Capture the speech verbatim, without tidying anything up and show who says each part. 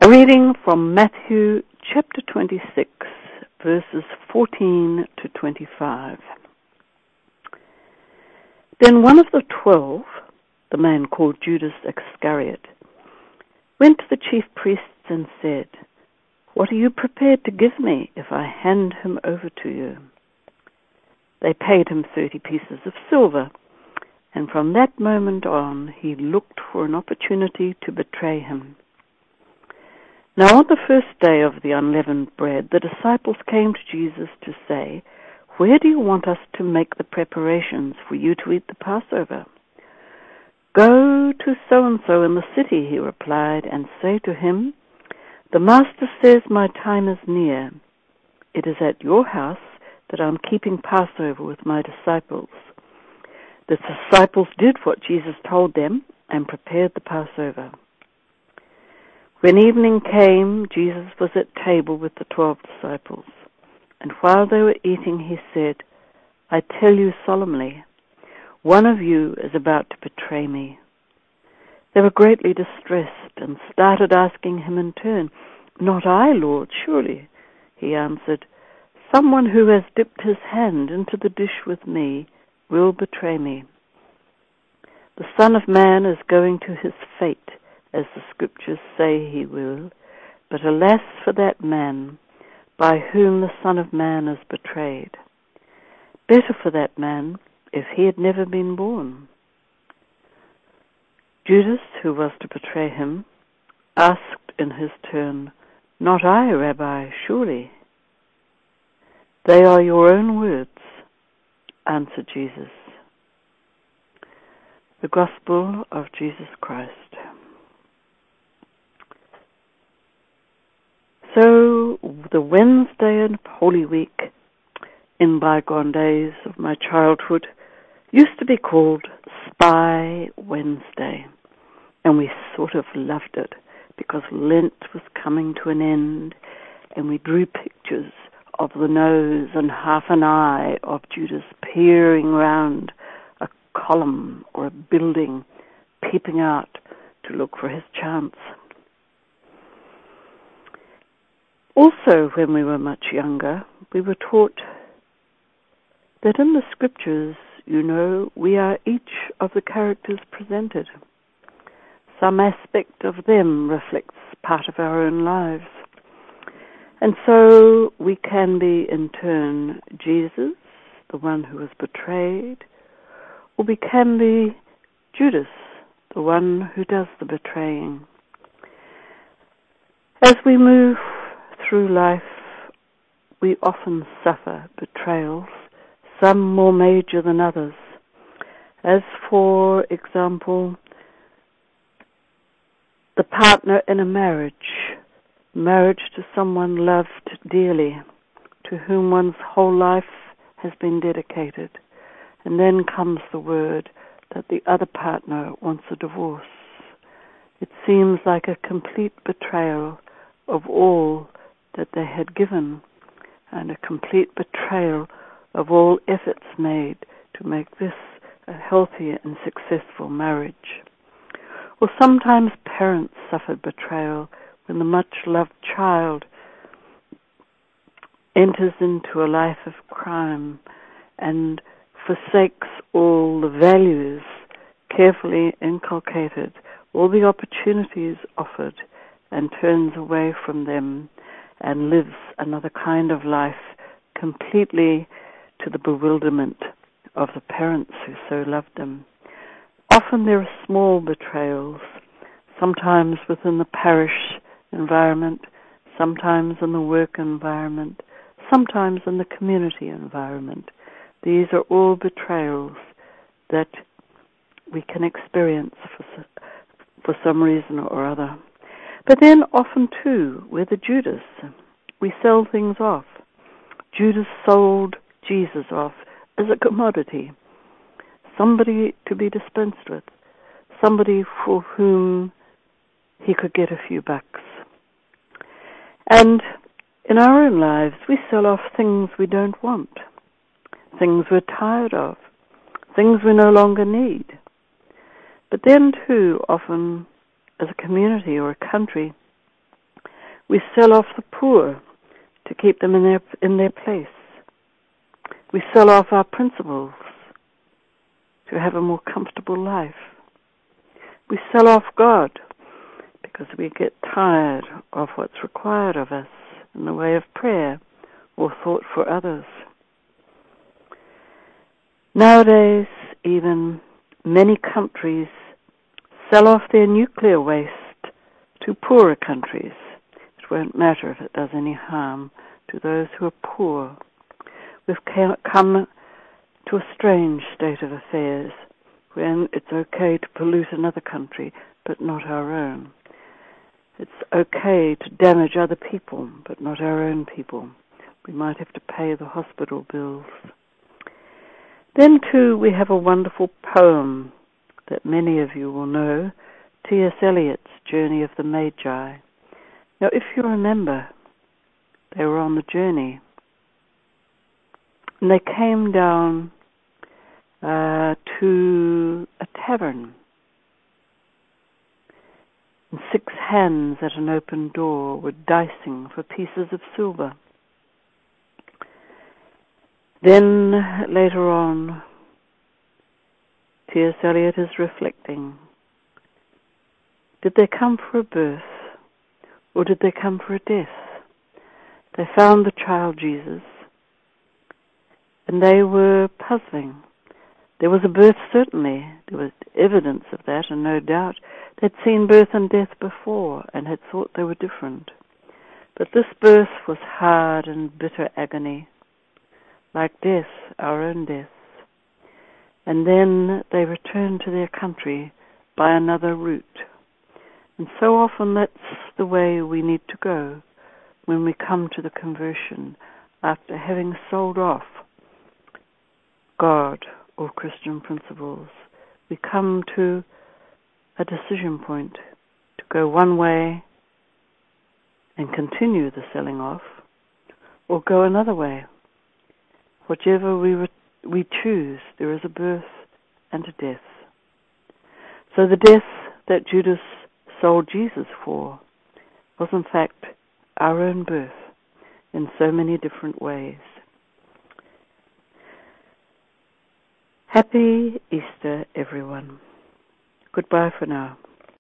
Speaker 1: A reading from Matthew chapter twenty-six, verses fourteen to twenty-five. Then one of the twelve, the man called Judas Iscariot, went to the chief priests and said, "What are you prepared to give me if I hand him over to you?" They paid him thirty pieces of silver, and from that moment on he looked for an opportunity to betray him. Now on the first day of the unleavened bread, the disciples came to Jesus to say, "Where do you want us to make the preparations for you to eat the Passover?" "Go to so-and-so in the city," he replied, "and say to him, 'The Master says my time is near. It is at your house that I'm keeping Passover with my disciples.'" The disciples did what Jesus told them and prepared the Passover. When evening came, Jesus was at table with the twelve disciples, and while they were eating, he said, "I tell you solemnly, one of you is about to betray me." They were greatly distressed and started asking him in turn, "Not I, Lord, surely?" He answered, "Someone who has dipped his hand into the dish with me will betray me. The Son of Man is going to his fate, as the Scriptures say he will, but alas for that man by whom the Son of Man is betrayed. Better for that man if he had never been born." Judas, who was to betray him, asked in his turn, "Not I, Rabbi, surely?" "They are your own words," answered Jesus. The Gospel of Jesus Christ. So, the Wednesday of Holy Week in bygone days of my childhood used to be called Spy Wednesday, and we sort of loved it because Lent was coming to an end, and we drew pictures of the nose and half an eye of Judas peering round a column or a building, peeping out to look for his chance. Also, when we were much younger, we were taught that in the Scriptures, you know, we are each of the characters presented. Some aspect of them reflects part of our own lives. And so we can be, in turn, Jesus, the one who was betrayed, or we can be Judas, the one who does the betraying. As we move through life, we often suffer betrayals, some more major than others. As, for example, the partner in a marriage, marriage to someone loved dearly, to whom one's whole life has been dedicated, and then comes the word that the other partner wants a divorce. It seems like a complete betrayal of all that they had given, and a complete betrayal of all efforts made to make this a healthy and successful marriage. Or sometimes parents suffer betrayal when the much-loved child enters into a life of crime and forsakes all the values carefully inculcated, all the opportunities offered, and turns away from them and lives another kind of life completely to the bewilderment of the parents who so loved them. Often there are small betrayals, sometimes within the parish environment, sometimes in the work environment, sometimes in the community environment. These are all betrayals that we can experience for, for some reason or other. But then often, too, we're the Judas. We sell things off. Judas sold Jesus off as a commodity, somebody to be dispensed with, somebody for whom he could get a few bucks. And in our own lives, we sell off things we don't want, things we're tired of, things we no longer need. But then, too, often, as a community or a country, We sell off the poor to keep them in their in their place. We sell off our principles to have a more comfortable life. We sell off God because we get tired of what's required of us in the way of prayer or thought for others. Nowadays, even many countries sell off their nuclear waste to poorer countries. It won't matter if it does any harm to those who are poor. We've come to a strange state of affairs when it's okay to pollute another country, but not our own. It's okay to damage other people, but not our own people. We might have to pay the hospital bills. Then, too, we have a wonderful poem that many of you will know, T S Eliot's Journey of the Magi. Now, if you remember, they were on the journey, and they came down uh, to a tavern, and six hands at an open door were dicing for pieces of silver. Then, later on, T S Eliot is reflecting. Did they come for a birth, or did they come for a death? They found the child Jesus, and they were puzzling. There was a birth, certainly. There was evidence of that, and no doubt they'd seen birth and death before and had thought they were different. But this birth was hard and bitter agony, like death, our own death. And then they returned to their country by another route. And so often that's the way we need to go when we come to the conversion after having sold off God or Christian principles. We come to a decision point to go one way and continue the selling off, or go another way. Whichever we re- we choose, there is a birth and a death. So the death that Judas sold Jesus for was in fact our own birth in so many different ways. Happy Easter, everyone. Goodbye for now.